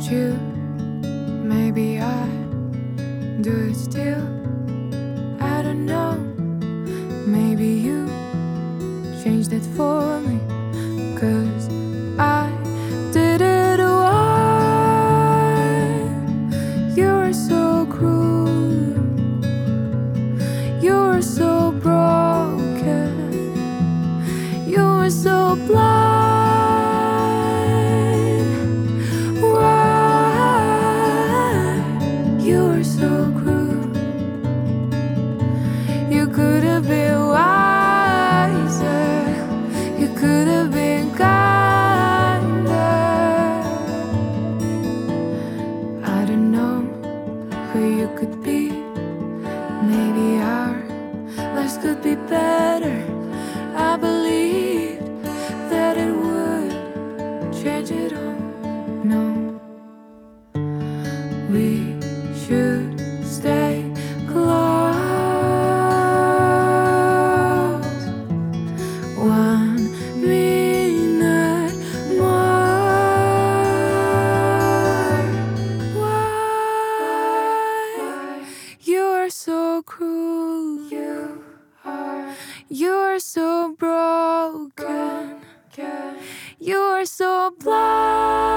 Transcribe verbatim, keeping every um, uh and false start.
you. Maybe I do it still. I don't know. Maybe you changed it for me, 'cause I did it. Why? You're so cruel. You're so broken. You're so blind. You're so cruel. You could have been wiser. You could have been kinder. I don't know who you could be. Maybe our lives could be better. I believed that it would change it all. No, we should stay close one minute more. Why? You're so cruel. You are. You're so broken. You're so blind.